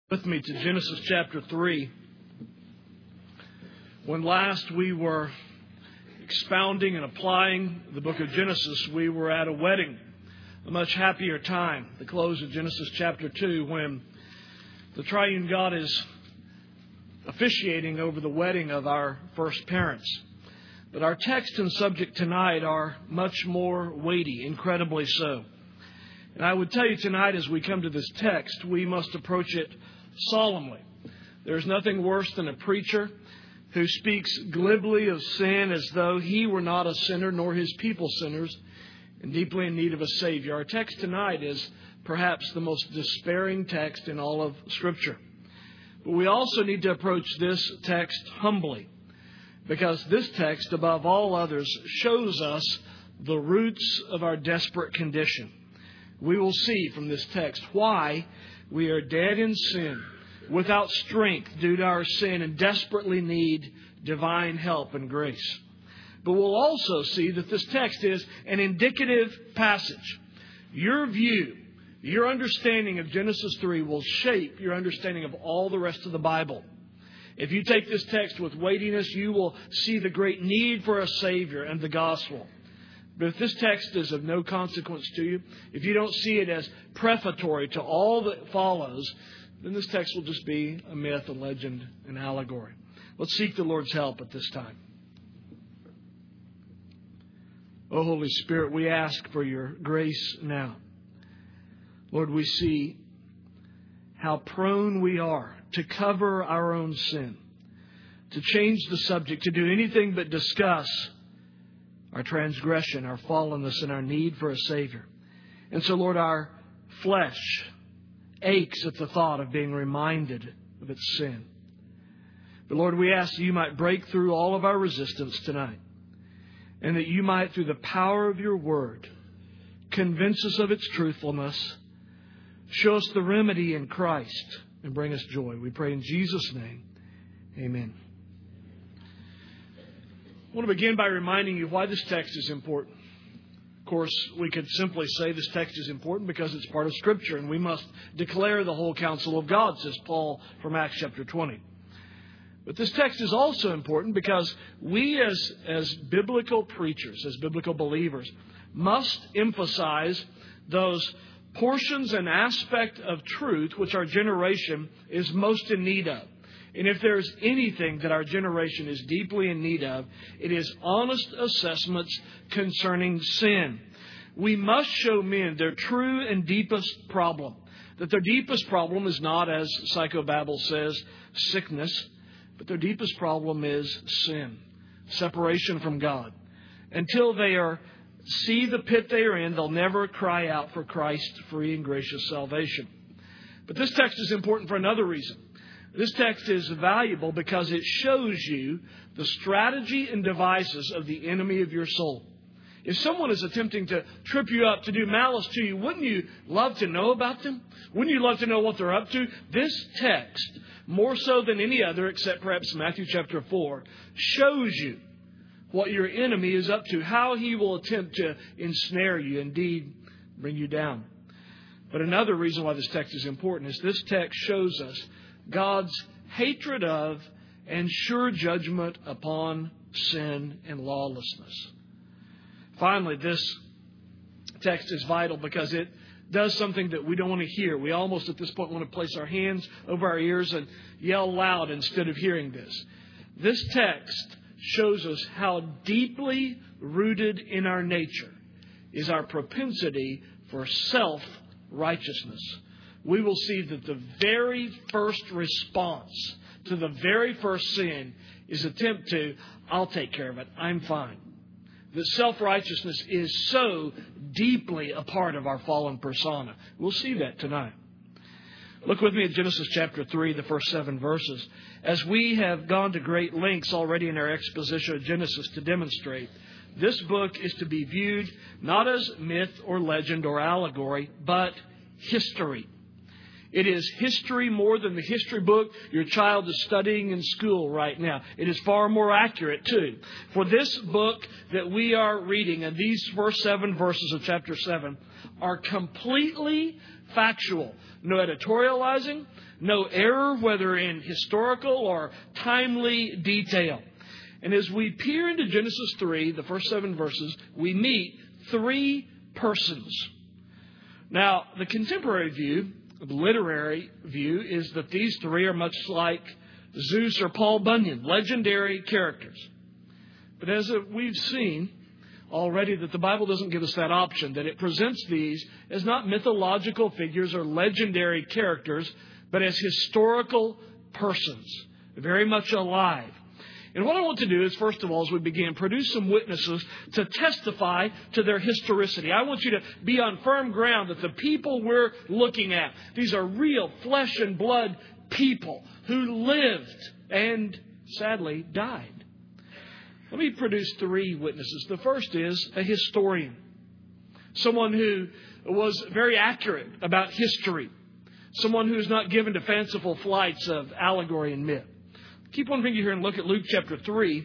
With me to Genesis chapter 3. When last we were expounding and applying the book of Genesis, we were at a wedding, a much happier time, the close of Genesis chapter 2, when the triune God is officiating over the wedding of our first parents. But our text and subject tonight are much more weighty, incredibly so. And I would tell you tonight, as we come to this text, we must approach it solemnly. There's nothing worse than a preacher who speaks glibly of sin as though he were not a sinner, nor his people sinners, and deeply in need of a Savior. Our text tonight is perhaps the most despairing text in all of Scripture. But we also need to approach this text humbly, because this text, above all others, shows us the roots of our desperate condition. We will see from this text why we are dead in sin, without strength due to our sin, and desperately need divine help and grace. But we'll also see that this text is an indicative passage. Your view, your understanding of Genesis 3 will shape your understanding of all the rest of the Bible. If you take this text with weightiness, you will see the great need for a Savior and the gospel. But if this text is of no consequence to you, if you don't see it as prefatory to all that follows, then this text will just be a myth, a legend, an allegory. Let's seek the Lord's help at this time. Oh, Holy Spirit, we ask for your grace now. Lord, we see how prone we are to cover our own sin, to change the subject, to do anything but discuss our transgression, our fallenness, and our need for a Savior. And so, Lord, our flesh aches at the thought of being reminded of its sin. But, Lord, we ask that you might break through all of our resistance tonight, and that you might, through the power of your word, convince us of its truthfulness, show us the remedy in Christ, and bring us joy. We pray in Jesus' name. Amen. I want to begin by reminding you why this text is important. Of course, we could simply say this text is important because it's part of Scripture, and we must declare the whole counsel of God, says Paul from Acts chapter 20. But this text is also important because we as biblical preachers, as biblical believers, must emphasize those portions and aspect of truth which our generation is most in need of. And if there's anything that our generation is deeply in need of, it is honest assessments concerning sin. We must show men their true and deepest problem. That their deepest problem is not, as Psychobabble says, sickness, but their deepest problem is sin, separation from God. Until they see the pit they are in, they'll never cry out for Christ's free and gracious salvation. But this text is important for another reason. This text is valuable because it shows you the strategy and devices of the enemy of your soul. If someone is attempting to trip you up, to do malice to you, wouldn't you love to know about them? Wouldn't you love to know what they're up to? This text, more so than any other, except perhaps Matthew chapter 4, shows you what your enemy is up to, how he will attempt to ensnare you, indeed bring you down. But another reason why this text is important is this text shows us God's hatred of and sure judgment upon sin and lawlessness. Finally, this text is vital because it does something that we don't want to hear. We almost at this point want to place our hands over our ears and yell loud instead of hearing this. This text shows us how deeply rooted in our nature is our propensity for self-righteousness. We will see that the very first response to the very first sin is attempt to, I'll take care of it, I'm fine. That self-righteousness is so deeply a part of our fallen persona. We'll see that tonight. Look with me at Genesis chapter 3, the first 7 verses. As we have gone to great lengths already in our exposition of Genesis to demonstrate, this book is to be viewed not as myth or legend or allegory, but history. It is history more than the history book your child is studying in school right now. It is far more accurate, too. For this book that we are reading, and these first 7 verses of chapter 7, are completely factual. No editorializing, no error, whether in historical or timely detail. And as we peer into Genesis 3, the first 7 verses, we meet 3 persons. Now, the contemporary view, the literary view, is that these 3 are much like Zeus or Paul Bunyan, legendary characters. But as we've seen already, that the Bible doesn't give us that option, that it presents these as not mythological figures or legendary characters, but as historical persons, very much alive. And what I want to do is, first of all, as we begin, produce some witnesses to testify to their historicity. I want you to be on firm ground that the people we're looking at, these are real flesh and blood people who lived and sadly died. Let me produce 3 witnesses. The first is a historian, someone who was very accurate about history, someone who is not given to fanciful flights of allegory and myth. Keep one finger here and look at Luke chapter 3,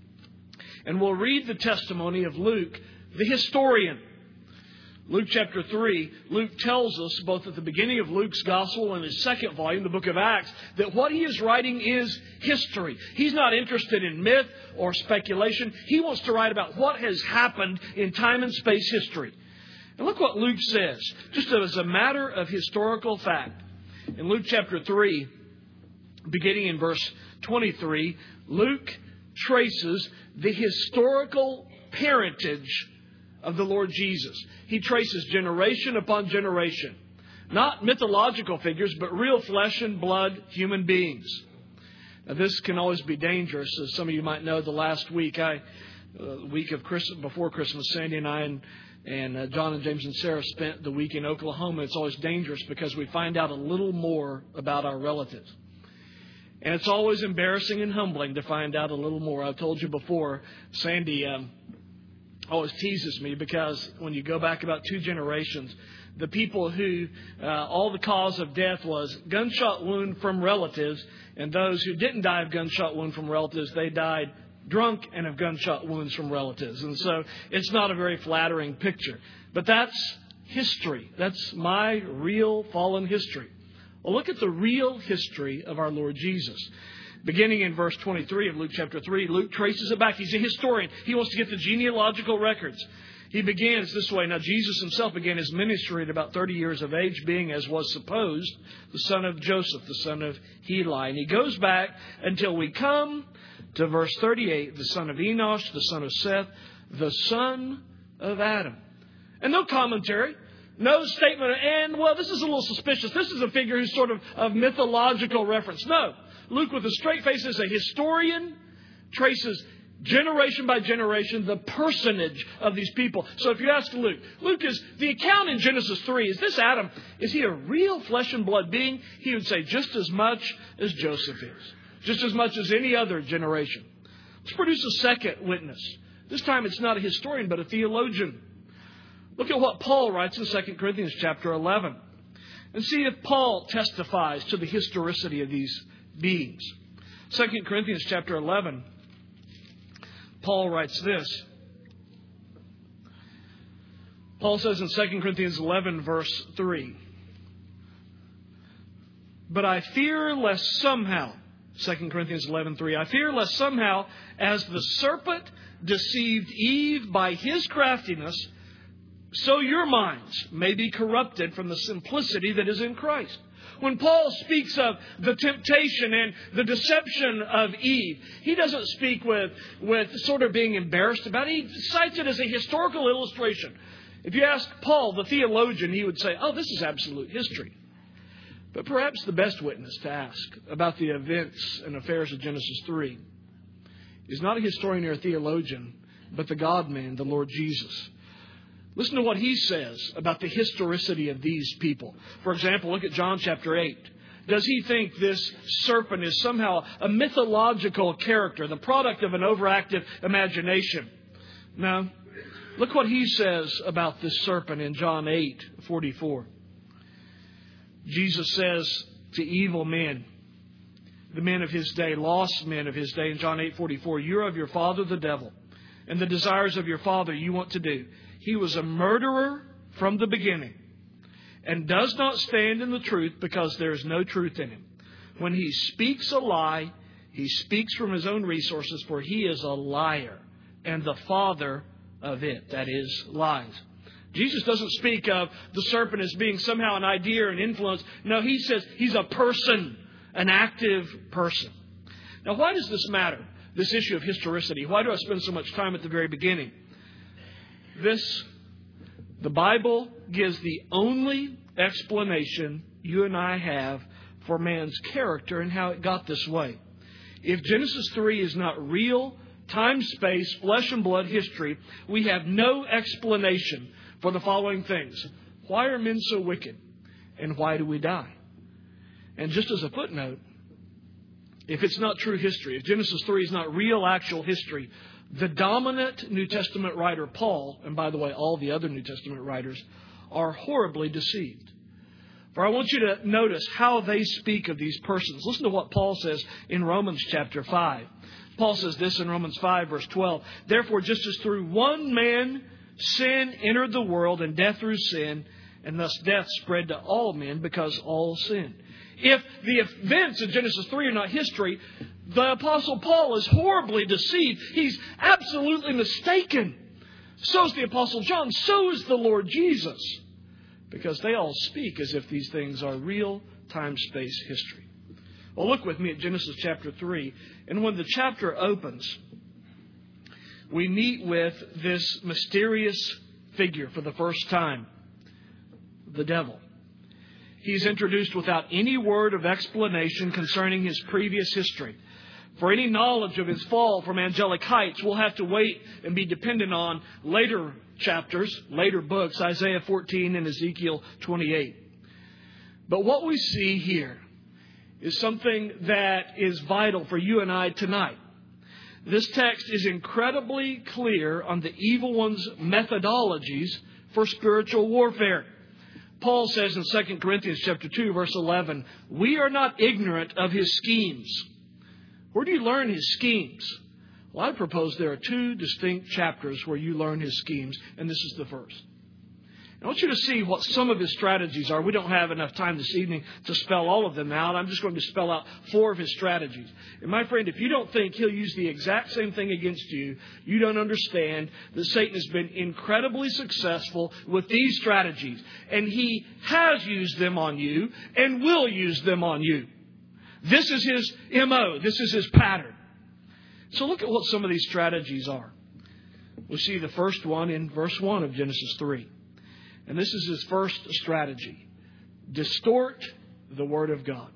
and we'll read the testimony of Luke, the historian. Luke chapter 3, Luke tells us, both at the beginning of Luke's gospel and his second volume, the book of Acts, that what he is writing is history. He's not interested in myth or speculation. He wants to write about what has happened in time and space history. And look what Luke says, just as a matter of historical fact. In Luke chapter 3, beginning in verse 23, Luke traces the historical parentage of the Lord Jesus. He traces generation upon generation. Not mythological figures, but real flesh and blood human beings. Now, this can always be dangerous. As some of you might know, the last week, week of Christmas, before Christmas, Sandy and I and John and James and Sarah spent the week in Oklahoma. It's always dangerous because we find out a little more about our relatives. And it's always embarrassing and humbling to find out a little more. I've told you before, Sandy always teases me because when you go back about 2 generations, the people who all the cause of death was gunshot wound from relatives, and those who didn't die of gunshot wound from relatives, they died drunk and of gunshot wounds from relatives. And so it's not a very flattering picture. But that's history. That's my real fallen history. Well, look at the real history of our Lord Jesus. Beginning in verse 23 of Luke chapter 3, Luke traces it back. He's a historian. He wants to get the genealogical records. He begins this way. Now, Jesus himself began his ministry at about 30 years of age, being, as was supposed, the son of Joseph, the son of Heli. And he goes back until we come to verse 38, the son of Enosh, the son of Seth, the son of Adam. And no commentary. No statement, and, well, this is a little suspicious. This is a figure who's sort of mythological reference. No. Luke, with a straight face, as a historian, traces generation by generation the personage of these people. So if you ask Luke, is the account in Genesis 3, is this Adam, is he a real flesh and blood being? He would say just as much as Joseph is. Just as much as any other generation. Let's produce a second witness. This time it's not a historian, but a theologian. Look at what Paul writes in 2 Corinthians chapter 11. And see if Paul testifies to the historicity of these beings. 2 Corinthians chapter 11, Paul writes this. Paul says in 2 Corinthians 11, verse 3, "But I fear lest somehow," 2 Corinthians 11:3, "I fear lest somehow, as the serpent deceived Eve by his craftiness, so your minds may be corrupted from the simplicity that is in Christ." When Paul speaks of the temptation and the deception of Eve, he doesn't speak with sort of being embarrassed about it. He cites it as a historical illustration. If you ask Paul, the theologian, he would say, oh, this is absolute history. But perhaps the best witness to ask about the events and affairs of Genesis 3 is not a historian or a theologian, but the God-man, the Lord Jesus. Listen to what he says about the historicity of these people. For example, look at John chapter 8. Does he think this serpent is somehow a mythological character, the product of an overactive imagination? No. Look what he says about this serpent in John 8:44. Jesus says to evil men, the men of his day, lost men of his day, in John 8:44, you're of your father the devil, and the desires of your father you want to do. He was a murderer from the beginning, and does not stand in the truth because there is no truth in him. When he speaks a lie, he speaks from his own resources, for he is a liar and the father of it, that is, lies. Jesus doesn't speak of the serpent as being somehow an idea or an influence. No, he says he's a person, an active person. Now, why does this matter, this issue of historicity? Why do I spend so much time at the very beginning? The Bible gives the only explanation you and I have for man's character and how it got this way. If Genesis 3 is not real, time, space, flesh and blood history, we have no explanation for the following things. Why are men so wicked? And why do we die? And just as a footnote, if it's not true history, if Genesis 3 is not real, actual history, the dominant New Testament writer, Paul, and by the way, all the other New Testament writers, are horribly deceived. For I want you to notice how they speak of these persons. Listen to what Paul says in Romans chapter 5. Paul says this in Romans 5, verse 12. Therefore, just as through one man sin entered the world, and death through sin, and thus death spread to all men because all sinned. If the events of Genesis 3 are not history, the Apostle Paul is horribly deceived. He's absolutely mistaken. So is the Apostle John. So is the Lord Jesus. Because they all speak as if these things are real time-space history. Well, look with me at Genesis chapter 3. And when the chapter opens, we meet with this mysterious figure for the first time, the devil. He's introduced without any word of explanation concerning his previous history. For any knowledge of his fall from angelic heights, we'll have to wait and be dependent on later chapters, later books, Isaiah 14 and Ezekiel 28. But what we see here is something that is vital for you and I tonight. This text is incredibly clear on the evil one's methodologies for spiritual warfare. Paul says in 2 Corinthians chapter 2, verse 11, we are not ignorant of his schemes. Where do you learn his schemes? Well, I propose there are two distinct chapters where you learn his schemes, and this is the first. I want you to see what some of his strategies are. We don't have enough time this evening to spell all of them out. I'm just going to spell out 4 of his strategies. And my friend, if you don't think he'll use the exact same thing against you, you don't understand that Satan has been incredibly successful with these strategies. And he has used them on you and will use them on you. This is his MO. This is his pattern. So look at what some of these strategies are. We see the first one in verse 1 of Genesis 3. And this is his first strategy. Distort the Word of God.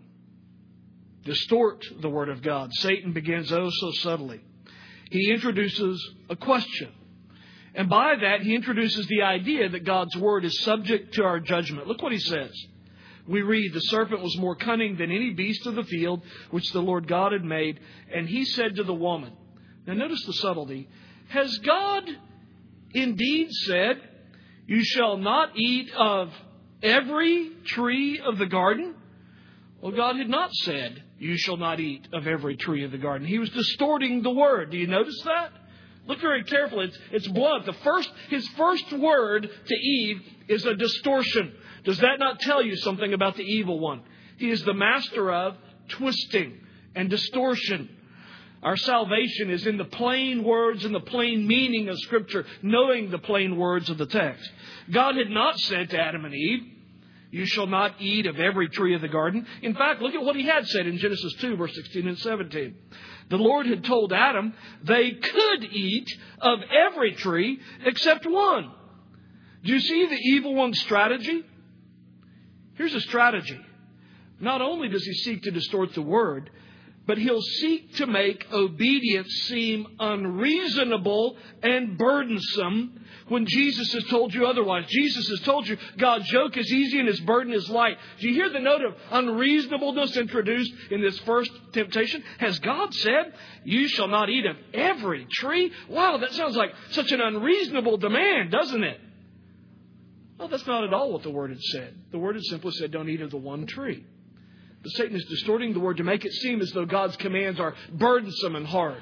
Distort the Word of God. Satan begins so subtly. He introduces a question. And by that, he introduces the idea that God's Word is subject to our judgment. Look what he says. We read, the serpent was more cunning than any beast of the field which the Lord God had made. And he said to the woman, now notice the subtlety. Has God indeed said, you shall not eat of every tree of the garden? Well, God had not said, you shall not eat of every tree of the garden. He was distorting the word. Do you notice that? Look very carefully. It's blunt. His first word to Eve is a distortion. Does that not tell you something about the evil one? He is the master of twisting and distortion. Our salvation is in the plain words and the plain meaning of Scripture, knowing the plain words of the text. God had not said to Adam and Eve, you shall not eat of every tree of the garden. In fact, look at what he had said in Genesis 2, verse 16 and 17. The Lord had told Adam they could eat of every tree except one. Do you see the evil one's strategy? Here's a strategy. Not only does he seek to distort the word, but he'll seek to make obedience seem unreasonable and burdensome when Jesus has told you otherwise. Jesus has told you God's yoke is easy and his burden is light. Do you hear the note of unreasonableness introduced in this first temptation? Has God said, you shall not eat of every tree? Wow, that sounds like such an unreasonable demand, doesn't it? Well, that's not at all what the Word had said. The Word had simply said, don't eat of the one tree. But Satan is distorting the Word to make it seem as though God's commands are burdensome and hard.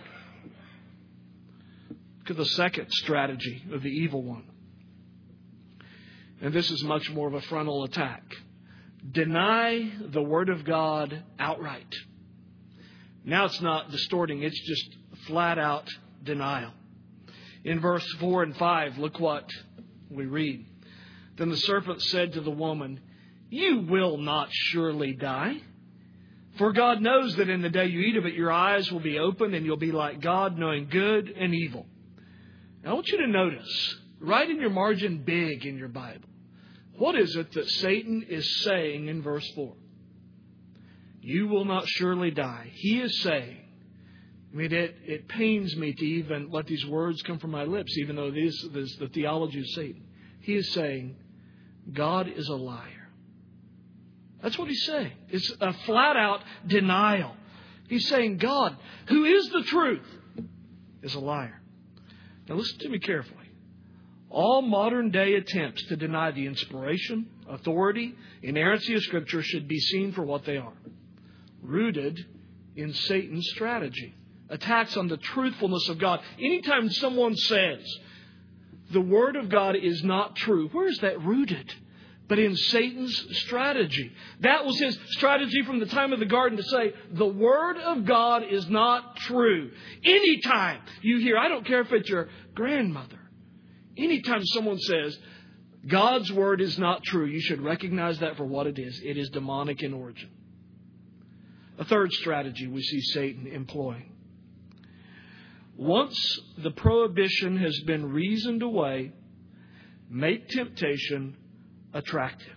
Look at the second strategy of the evil one. And this is much more of a frontal attack. Deny the Word of God outright. Now it's not distorting, it's just flat out denial. In verse 4 and 5, look what we read. Then the serpent said to the woman, you will not surely die. For God knows that in the day you eat of it, your eyes will be opened and you'll be like God, knowing good and evil. Now I want you to notice, right in your margin big in your Bible, what is it that Satan is saying in verse 4? You will not surely die. He is saying, it pains me to even let these words come from my lips, even though this is the theology of Satan. He is saying, God is a liar. That's what he's saying. It's a flat-out denial. He's saying God, who is the truth, is a liar. Now listen to me carefully. All modern-day attempts to deny the inspiration, authority, inerrancy of Scripture should be seen for what they are. Rooted in Satan's strategy. Attacks on the truthfulness of God. Anytime someone says the Word of God is not true, where is that rooted? But in Satan's strategy. That was his strategy from the time of the garden, to say the Word of God is not true. Anytime you hear, I don't care if it's your grandmother, anytime someone says God's Word is not true, you should recognize that for what it is. It is demonic in origin. A third strategy we see Satan employing. Once the prohibition has been reasoned away, make temptation attractive.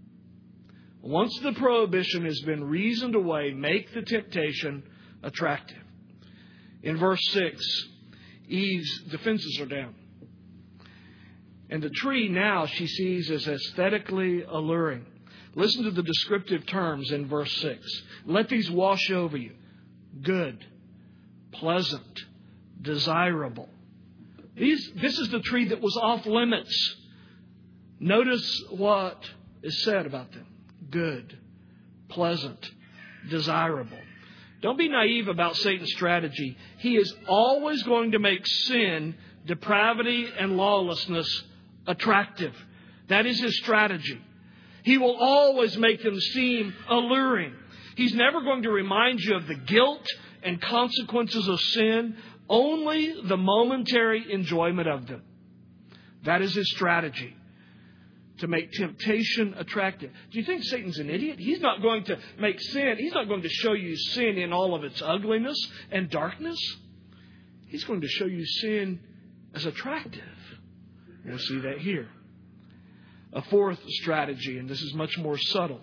Once the prohibition has been reasoned away, make the temptation attractive. In verse 6, Eve's defenses are down. And the tree now she sees as aesthetically alluring. Listen to the descriptive terms in verse 6. Let these wash over you. Good, pleasant, desirable. This is the tree that was off limits. Notice what is said about them. Good, pleasant, desirable. Don't be naive about Satan's strategy. He is always going to make sin, depravity, and lawlessness attractive. That is his strategy. He will always make them seem alluring. He's never going to remind you of the guilt and consequences of sin, only the momentary enjoyment of them. That is his strategy, to make temptation attractive. Do you think Satan's an idiot? He's not going to make sin. He's not going to show you sin in all of its ugliness and darkness. He's going to show you sin as attractive. We'll see that here. A fourth strategy, and this is much more subtle,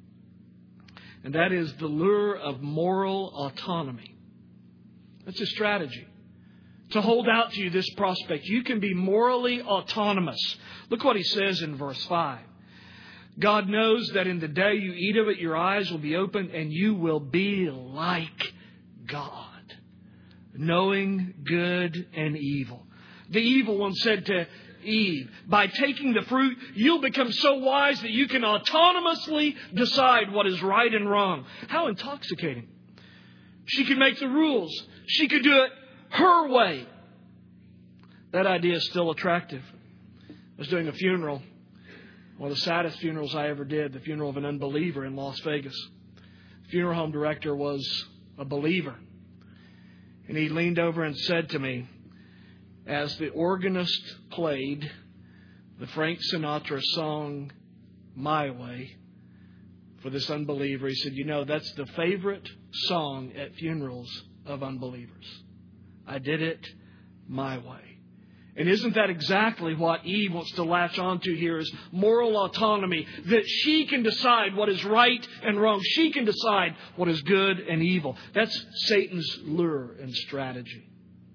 and that is the lure of moral autonomy. That's a strategy. To hold out to you this prospect. You can be morally autonomous. Look what he says in verse 5. God knows that in the day you eat of it, your eyes will be opened and you will be like God, knowing good and evil. The evil one said to Eve, by taking the fruit, you'll become so wise that you can autonomously decide what is right and wrong. How intoxicating. She could make the rules. She could do it her way. That idea is still attractive. I was doing a funeral, one of the saddest funerals I ever did, the funeral of an unbeliever in Las Vegas. The funeral home director was a believer. And he leaned over and said to me, as the organist played the Frank Sinatra song, My Way, for this unbeliever, he said, you know, that's the favorite song at funerals of unbelievers. I did it my way. And isn't that exactly what Eve wants to latch onto here, is moral autonomy, that she can decide what is right and wrong. She can decide what is good and evil. That's Satan's lure and strategy.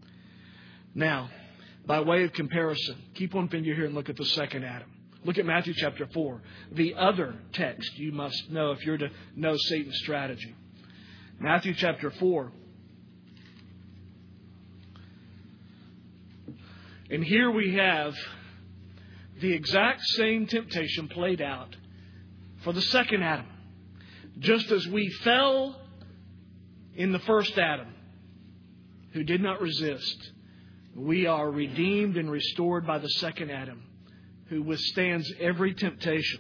Now, by way of comparison, keep one finger here and look at the second Adam. Look at Matthew chapter 4. The other text you must know if you're to know Satan's strategy. Matthew chapter 4. And here we have the exact same temptation played out for the second Adam. Just as we fell in the first Adam, who did not resist, we are redeemed and restored by the second Adam, who withstands every temptation.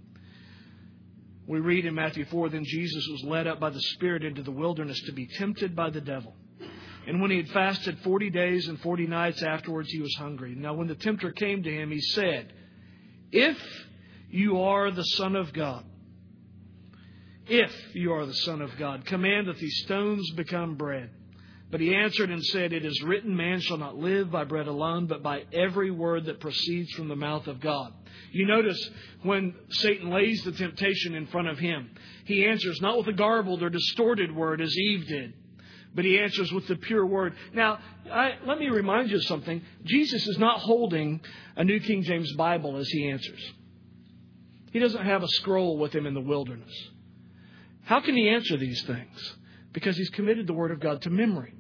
We read in Matthew 4, then Jesus was led up by the Spirit into the wilderness to be tempted by the devil. And when he had fasted 40 days and 40 nights afterwards, he was hungry. Now when the tempter came to him, he said, if you are the Son of God, command that these stones become bread. But he answered and said, it is written, man shall not live by bread alone, but by every word that proceeds from the mouth of God. You notice when Satan lays the temptation in front of him, he answers not with a garbled or distorted word as Eve did, but he answers with the pure word. Now, let me remind you of something. Jesus is not holding a New King James Bible as he answers. He doesn't have a scroll with him in the wilderness. How can he answer these things? Because he's committed the Word of God to memory.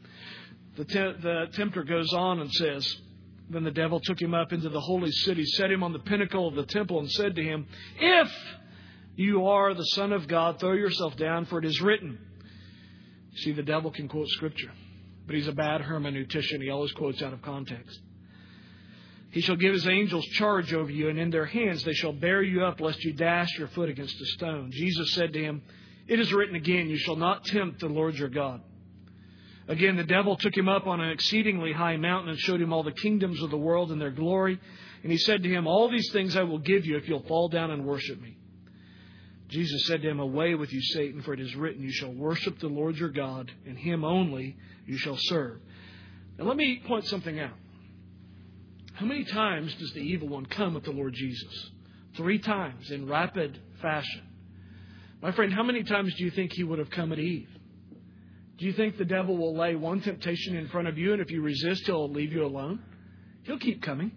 The tempter goes on and says, then the devil took him up into the holy city, set him on the pinnacle of the temple, and said to him, if you are the Son of God, throw yourself down, for it is written. See, the devil can quote Scripture, but he's a bad hermeneutician. He always quotes out of context. He shall give his angels charge over you, and in their hands they shall bear you up, lest you dash your foot against a stone. Jesus said to him, it is written again, you shall not tempt the Lord your God. Again, the devil took him up on an exceedingly high mountain and showed him all the kingdoms of the world and their glory. And he said to him, all these things I will give you if you'll fall down and worship me. Jesus said to him, away with you, Satan, for it is written, you shall worship the Lord your God, and him only you shall serve. Now let me point something out. How many times does the evil one come at the Lord Jesus? 3 times in rapid fashion. My friend, how many times do you think he would have come at Eve? Do you think the devil will lay one temptation in front of you, and if you resist, he'll leave you alone? He'll keep coming.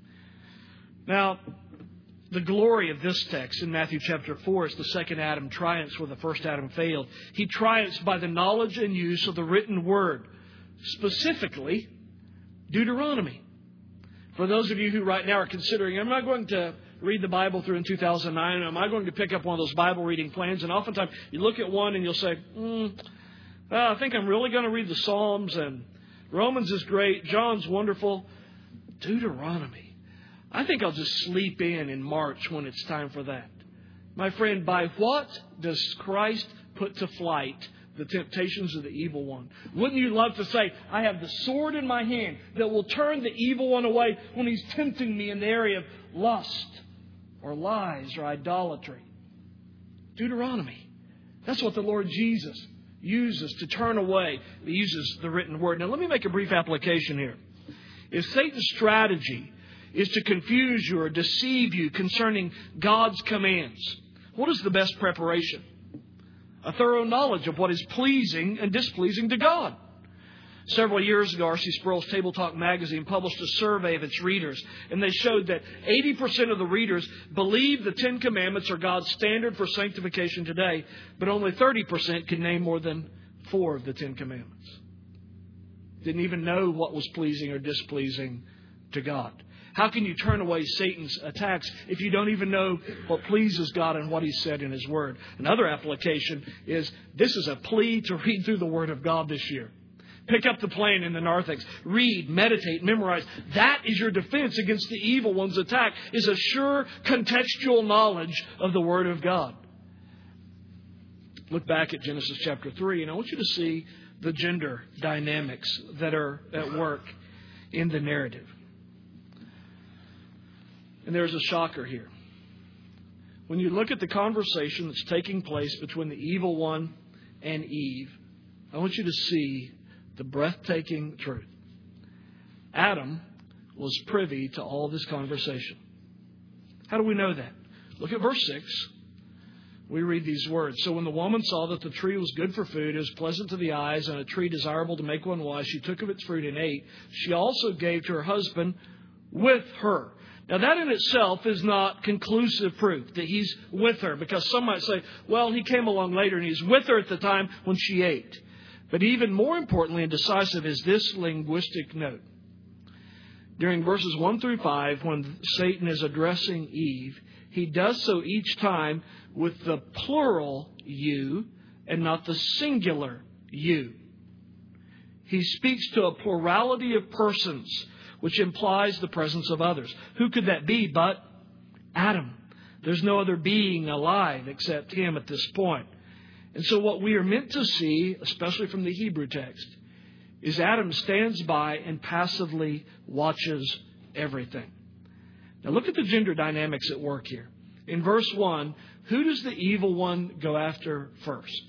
Now, the glory of this text in Matthew chapter 4 is the second Adam triumphs where the first Adam failed. He triumphs by the knowledge and use of the written word, specifically Deuteronomy. For those of you who right now are considering, am I going to read the Bible through in 2009? Am I going to pick up one of those Bible reading plans? And oftentimes you look at one and you'll say, I think I'm really going to read the Psalms, and Romans is great. John's wonderful. Deuteronomy. I think I'll just sleep in March when it's time for that. My friend, by what does Christ put to flight the temptations of the evil one? Wouldn't you love to say, I have the sword in my hand that will turn the evil one away when he's tempting me in the area of lust or lies or idolatry? Deuteronomy. That's what the Lord Jesus uses to turn away. He uses the written word. Now let me make a brief application here. If Satan's strategy is to confuse you or deceive you concerning God's commands, what is the best preparation? A thorough knowledge of what is pleasing and displeasing to God. Several years ago, R.C. Sproul's Table Talk magazine published a survey of its readers, and they showed that 80% of the readers believe the 10 Commandments are God's standard for sanctification today, but only 30% can name more than 4 of the 10 Commandments. Didn't even know what was pleasing or displeasing to God. How can you turn away Satan's attacks if you don't even know what pleases God and what He said in His Word? Another application is, this is a plea to read through the Word of God this year. Pick up the plan in the narthex. Read, meditate, memorize. That is your defense against the evil one's attack, is a sure contextual knowledge of the Word of God. Look back at Genesis chapter 3, and I want you to see the gender dynamics that are at work in the narrative. And there's a shocker here. When you look at the conversation that's taking place between the evil one and Eve, I want you to see the breathtaking truth. Adam was privy to all this conversation. How do we know that? Look at verse 6. We read these words. So when the woman saw that the tree was good for food, it was pleasant to the eyes, and a tree desirable to make one wise, she took of its fruit and ate. She also gave to her husband with her. Now that in itself is not conclusive proof that he's with her, because some might say, well, he came along later and he's with her at the time when she ate. But even more importantly and decisive is this linguistic note. During verses 1 through 5, when Satan is addressing Eve, he does so each time with the plural you and not the singular you. He speaks to a plurality of persons, which implies the presence of others. Who could that be but Adam? There's no other being alive except him at this point. And so what we are meant to see, especially from the Hebrew text, is Adam stands by and passively watches everything. Now look at the gender dynamics at work here. In verse 1, who does the evil one go after first?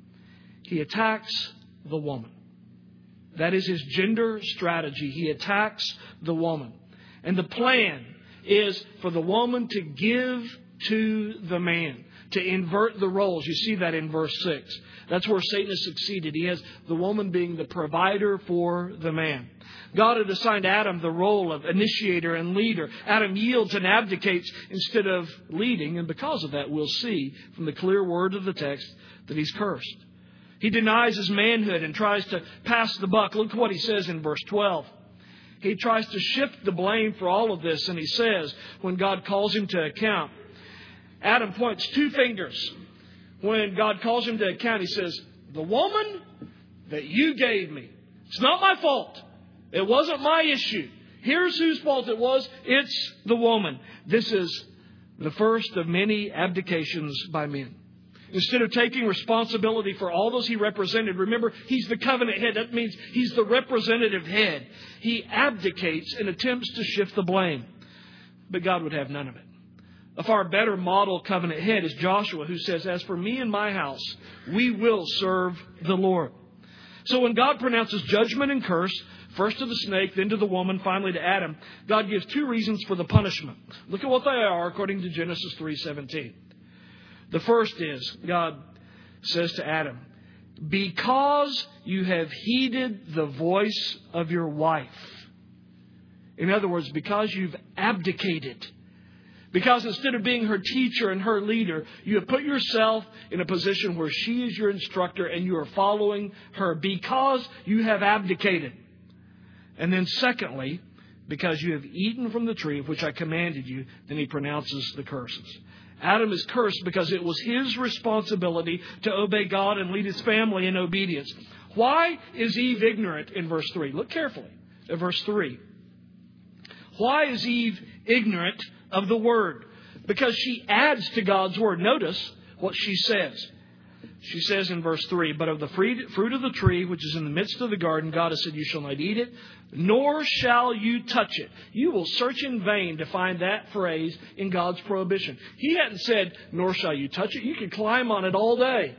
He attacks the woman. That is his gender strategy. He attacks the woman. And the plan is for the woman to give to the man, to invert the roles. You see that in verse 6. That's where Satan has succeeded. He has the woman being the provider for the man. God had assigned Adam the role of initiator and leader. Adam yields and abdicates instead of leading. And because of that, we'll see from the clear word of the text that he's cursed. He denies his manhood and tries to pass the buck. Look what he says in verse 12. He tries to shift the blame for all of this. And he says, when God calls him to account, Adam points two fingers. When God calls him to account, he says, the woman that you gave me. It's not my fault. It wasn't my issue. Here's whose fault it was. It's the woman. This is the first of many abdications by men. Instead of taking responsibility for all those he represented, remember, he's the covenant head. That means he's the representative head. He abdicates and attempts to shift the blame. But God would have none of it. A far better model covenant head is Joshua, who says, as for me and my house, we will serve the Lord. So when God pronounces judgment and curse, first to the snake, then to the woman, finally to Adam, God gives two reasons for the punishment. Look at what they are according to Genesis 3:17. The first is, God says to Adam, because you have heeded the voice of your wife. In other words, because you've abdicated. Because instead of being her teacher and her leader, you have put yourself in a position where she is your instructor and you are following her because you have abdicated. And then secondly, because you have eaten from the tree of which I commanded you, then he pronounces the curses. Adam is cursed because it was his responsibility to obey God and lead his family in obedience. Why is Eve ignorant in verse 3? Look carefully at verse 3. Why is Eve ignorant of the word? Because she adds to God's word. Notice what she says. She says in verse 3, but of the fruit of the tree which is in the midst of the garden, God has said, you shall not eat it, nor shall you touch it. You will search in vain to find that phrase in God's prohibition. He hadn't said, nor shall you touch it. You can climb on it all day.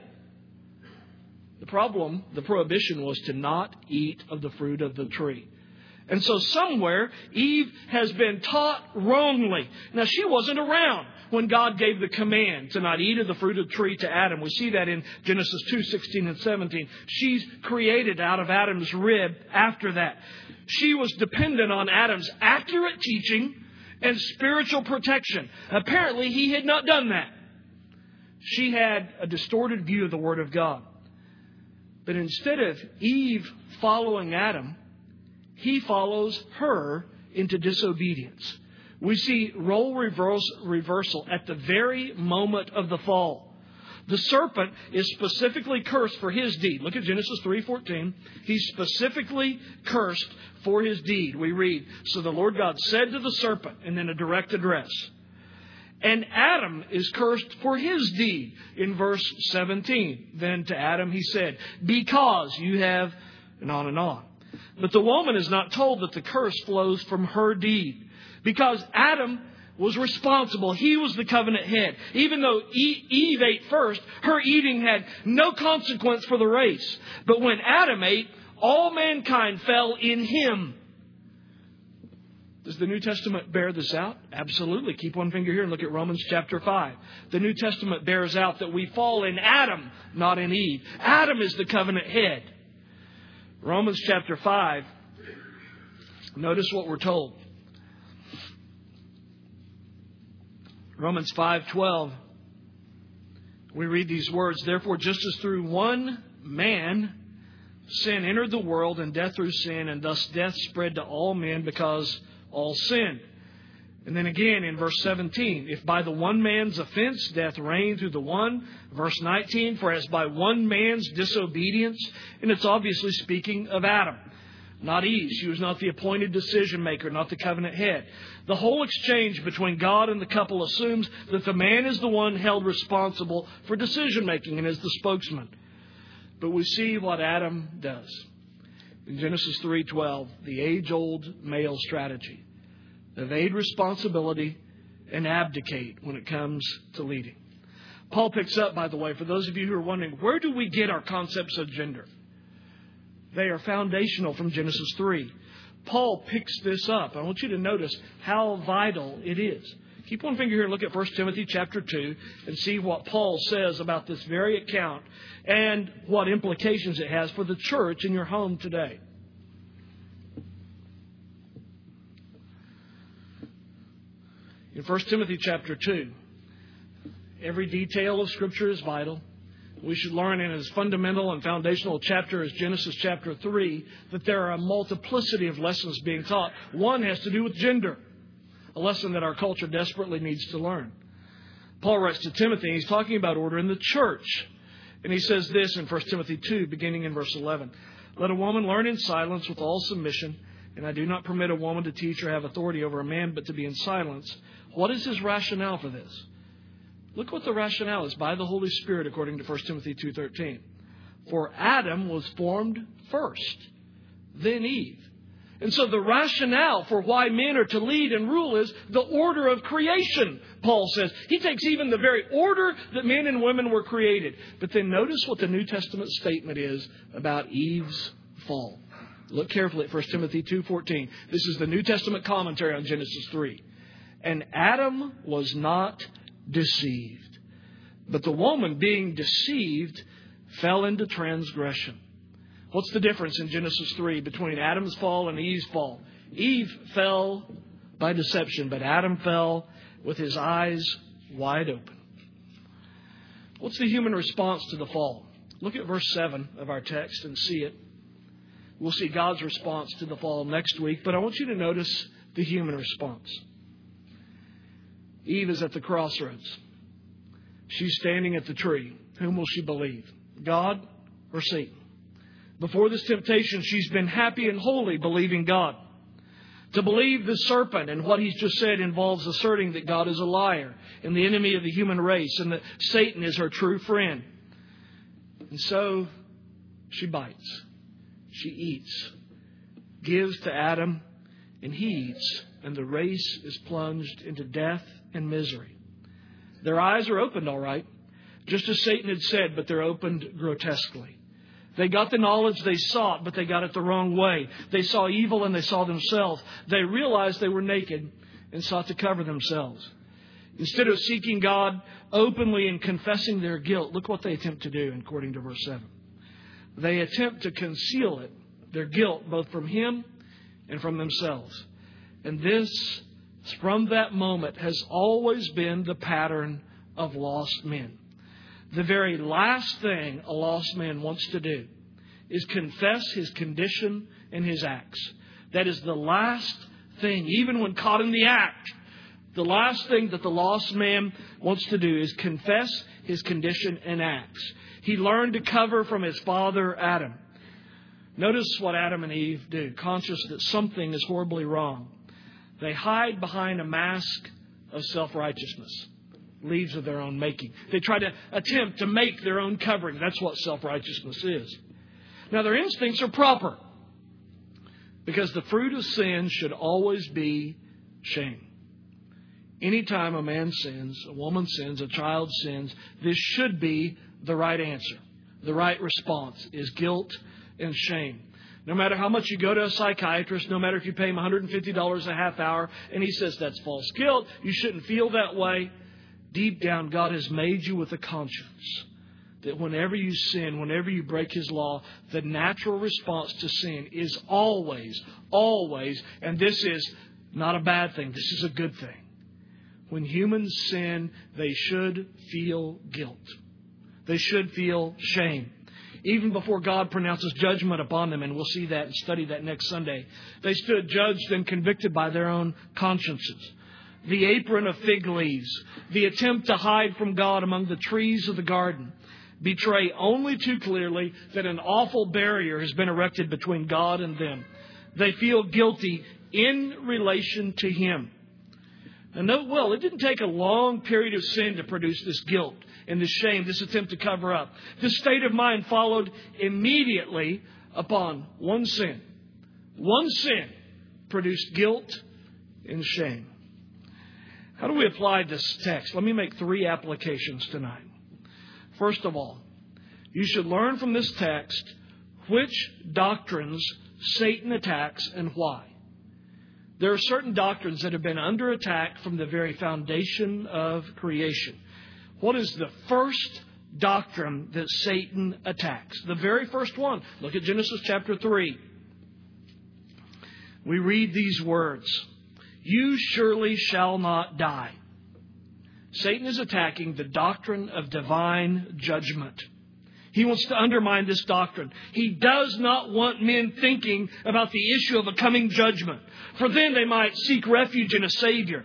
The problem, the prohibition, was to not eat of the fruit of the tree. And so somewhere, Eve has been taught wrongly. Now, she wasn't around when God gave the command to not eat of the fruit of the tree to Adam. We see that in Genesis 2:16 and 17. She's created out of Adam's rib after that. She was dependent on Adam's accurate teaching and spiritual protection. Apparently, he had not done that. She had a distorted view of the Word of God. But instead of Eve following Adam, he follows her into disobedience. We see role reversal at the very moment of the fall. The serpent is specifically cursed for his deed. Look at Genesis 3:14. He's specifically cursed for his deed. We read, so the Lord God said to the serpent, and then a direct address. And Adam is cursed for his deed in verse 17. Then to Adam he said, because you have, and on and on. But the woman is not told that the curse flows from her deed. Because Adam was responsible. He was the covenant head. Even though Eve ate first, her eating had no consequence for the race. But when Adam ate, all mankind fell in him. Does the New Testament bear this out? Absolutely. Keep one finger here and look at Romans chapter 5. The New Testament bears out that we fall in Adam, not in Eve. Adam is the covenant head. Romans chapter 5. Notice what we're told. Romans 5:12. We read these words, therefore, just as through one man sin entered the world, and death through sin, and thus death spread to all men because all sinned. And then again in verse 17, if by the one man's offense death reigned through the one. Verse 19, for as by one man's disobedience, and it's obviously speaking of Adam, not Eve. She was not the appointed decision maker, not the covenant head. The whole exchange between God and the couple assumes that the man is the one held responsible for decision making and is the spokesman. But we see what Adam does. In Genesis 3:12, the age-old male strategy. Evade responsibility and abdicate when it comes to leading. Paul picks up, by the way, for those of you who are wondering, where do we get our concepts of gender? They are foundational from Genesis 3. Paul picks this up. I want you to notice how vital it is. Keep one finger here and look at 1 Timothy chapter 2 and see what Paul says about this very account and what implications it has for the church in your home today. In 1 Timothy chapter 2, every detail of Scripture is vital. We should learn in as fundamental and foundational a chapter as Genesis chapter 3 that there are a multiplicity of lessons being taught. One has to do with gender, a lesson that our culture desperately needs to learn. Paul writes to Timothy, and he's talking about order in the church. And he says this in 1 Timothy 2, beginning in verse 11. Let a woman learn in silence with all submission, and I do not permit a woman to teach or have authority over a man, but to be in silence. What is his rationale for this? Look what the rationale is by the Holy Spirit according to 1 Timothy 2:13. For Adam was formed first, then Eve. And so the rationale for why men are to lead and rule is the order of creation, Paul says. He takes even the very order that men and women were created. But then notice what the New Testament statement is about Eve's fall. Look carefully at 1 Timothy 2:14. This is the New Testament commentary on Genesis 3. And Adam was not deceived, but the woman, being deceived, fell into transgression. What's the difference in Genesis 3 between Adam's fall and Eve's fall? Eve fell by deception, but Adam fell with his eyes wide open. What's the human response to the fall? Look at verse 7 of our text and see it. We'll see God's response to the fall next week, but I want you to notice the human response. Eve is at the crossroads. She's standing at the tree. Whom will she believe? God or Satan? Before this temptation, she's been happy and holy believing God. To believe the serpent and what he's just said involves asserting that God is a liar and the enemy of the human race and that Satan is her true friend. And so she bites. She eats. Gives to Adam and he eats. And the race is plunged into death and misery. Their eyes are opened, all right, just as Satan had said, but they're opened grotesquely. They got the knowledge they sought, but they got it the wrong way. They saw evil and they saw themselves. They realized they were naked and sought to cover themselves. Instead of seeking God openly and confessing their guilt, look what they attempt to do, according to verse 7. They attempt to conceal it, their guilt, both from Him and from themselves. And this, from that moment, has always been the pattern of lost men. The very last thing a lost man wants to do is confess his condition and his acts. That is the last thing, even when caught in the act. The last thing that the lost man wants to do is confess his condition and acts. He learned to cover from his father Adam. Notice what Adam and Eve do, conscious that something is horribly wrong. They hide behind a mask of self-righteousness, leaves of their own making. They try to attempt to make their own covering. That's what self-righteousness is. Now, their instincts are proper, because the fruit of sin should always be shame. Anytime a man sins, a woman sins, a child sins, this should be the right answer. The right response is guilt and shame. No matter how much you go to a psychiatrist, no matter if you pay him $150 a half hour, and he says that's false guilt, you shouldn't feel that way. Deep down, God has made you with a conscience that whenever you sin, whenever you break His law, the natural response to sin is always, and this is not a bad thing, this is a good thing. When humans sin, they should feel guilt. They should feel shame. even before God pronounces judgment upon them, and we'll see that and study that next Sunday. They stood judged and convicted by their own consciences. The apron of fig leaves, the attempt to hide from God among the trees of the garden, betray only too clearly that an awful barrier has been erected between God and them. They feel guilty in relation to Him. And note well, it didn't take a long period of sin to produce this guilt and this shame, this attempt to cover up. This state of mind followed immediately upon one sin. One sin produced guilt and shame. How do we apply this text? Let me make 3 applications tonight. First of all, you should learn from this text which doctrines Satan attacks and why. There are certain doctrines that have been under attack from the very foundation of creation. What is the first doctrine that Satan attacks? The very first one. Look at Genesis chapter 3. We read these words. You surely shall not die. Satan is attacking the doctrine of divine judgment. He wants to undermine this doctrine. He does not want men thinking about the issue of a coming judgment, for then they might seek refuge in a Savior.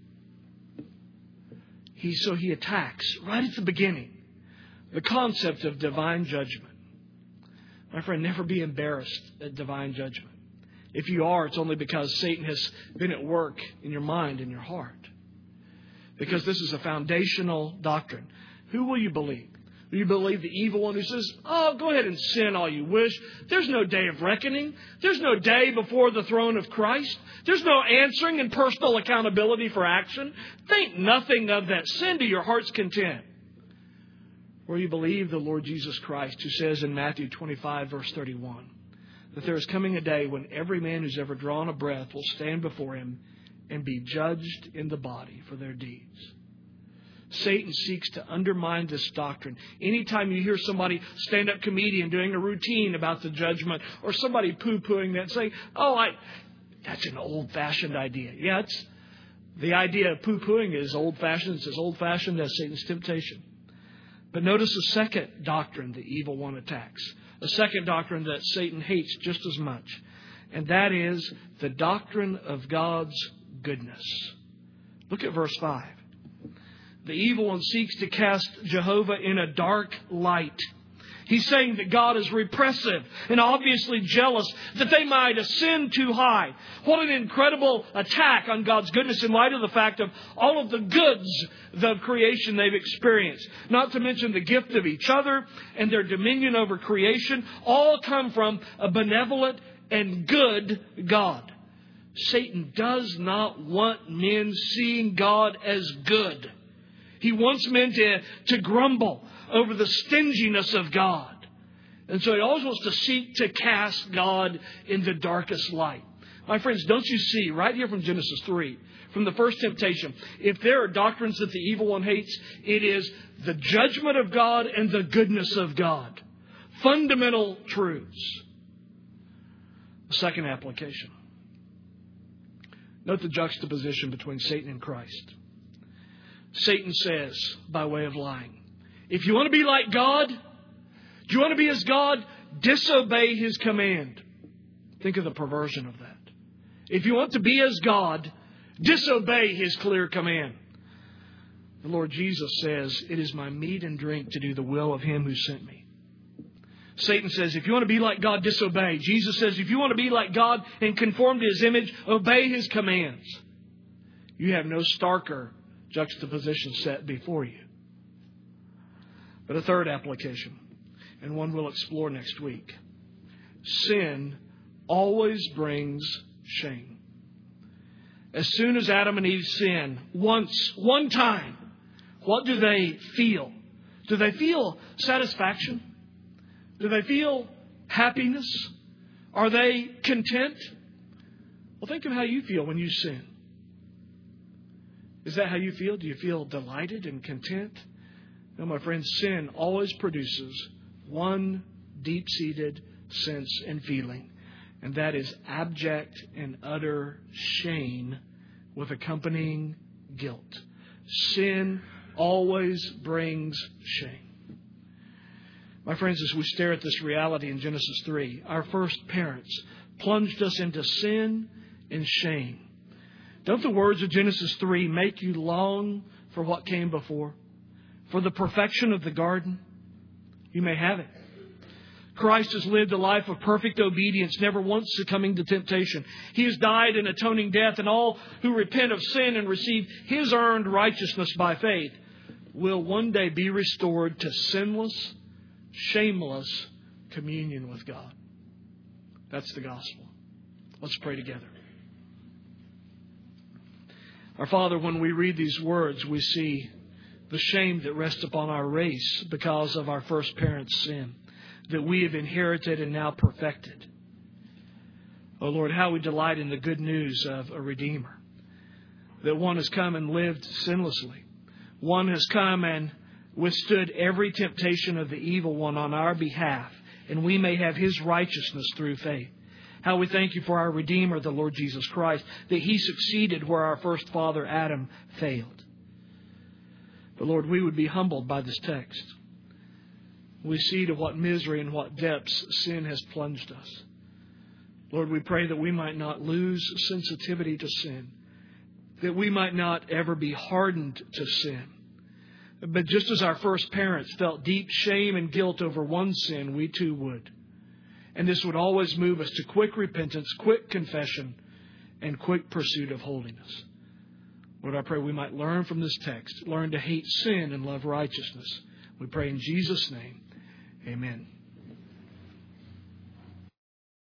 So he attacks, right at the beginning, the concept of divine judgment. My friend, never be embarrassed at divine judgment. If you are, it's only because Satan has been at work in your mind and your heart. Because this is a foundational doctrine. Who will you believe? Will you believe the evil one who says, oh, go ahead and sin all you wish. There's no day of reckoning. There's no day before the throne of Christ. There's no answering and personal accountability for action. Think nothing of that. Sin to your heart's content. Or you believe the Lord Jesus Christ, who says in Matthew 25, verse 31, that there is coming a day when every man who's ever drawn a breath will stand before Him and be judged in the body for their deeds. Satan seeks to undermine this doctrine. Anytime you hear somebody, stand-up comedian, doing a routine about the judgment, or somebody poo-pooing that, saying, that's an old-fashioned idea. Yeah, the idea of poo-pooing is old-fashioned. It's as old-fashioned as Satan's temptation. But notice the second doctrine the evil one attacks. A second doctrine that Satan hates just as much. And that is the doctrine of God's goodness. Look at verse 5. The evil one seeks to cast Jehovah in a dark light. He's saying that God is repressive and obviously jealous, that they might ascend too high. What an incredible attack on God's goodness in light of the fact of all of the goods of creation they've experienced. Not to mention the gift of each other and their dominion over creation, all come from a benevolent and good God. Satan does not want men seeing God as good. He wants men to grumble over the stinginess of God. And so he always wants to seek to cast God in the darkest light. My friends, don't you see right here from Genesis 3, from the first temptation, if there are doctrines that the evil one hates, it is the judgment of God and the goodness of God. Fundamental truths. The second application. Note the juxtaposition between Satan and Christ. Satan says, by way of lying, if you want to be like God, do you want to be as God? Disobey His command. Think of the perversion of that. If you want to be as God, disobey His clear command. The Lord Jesus says, it is my meat and drink to do the will of Him who sent me. Satan says, if you want to be like God, disobey. Jesus says, if you want to be like God and conform to His image, obey His commands. You have no starker juxtaposition set before you. But a third application, and one we'll explore next week. Sin always brings shame. As soon as Adam and Eve sin, one time, what do they feel? Do they feel satisfaction? Do they feel happiness? Are they content? Well, think of how you feel when you sin. Is that how you feel? Do you feel delighted and content? No, my friends, sin always produces one deep-seated sense and feeling, and that is abject and utter shame with accompanying guilt. Sin always brings shame. My friends, as we stare at this reality in Genesis 3, our first parents plunged us into sin and shame. Don't the words of Genesis 3 make you long for what came before? For the perfection of the garden? You may have it. Christ has lived a life of perfect obedience, never once succumbing to temptation. He has died an atoning death, and all who repent of sin and receive His earned righteousness by faith will one day be restored to sinless, shameless communion with God. That's the gospel. Let's pray together. Our Father, when we read these words, we see the shame that rests upon our race because of our first parents' sin that we have inherited and now perfected. Oh Lord, how we delight in the good news of a Redeemer. That one has come and lived sinlessly. One has come and withstood every temptation of the evil one on our behalf, and we may have His righteousness through faith. How we thank You for our Redeemer, the Lord Jesus Christ, that He succeeded where our first father Adam failed. But Lord, we would be humbled by this text. We see to what misery and what depths sin has plunged us. Lord, we pray that we might not lose sensitivity to sin, that we might not ever be hardened to sin. But just as our first parents felt deep shame and guilt over one sin, we too would. And this would always move us to quick repentance, quick confession, and quick pursuit of holiness. Lord, I pray we might learn from this text, learn to hate sin and love righteousness. We pray in Jesus' name. Amen.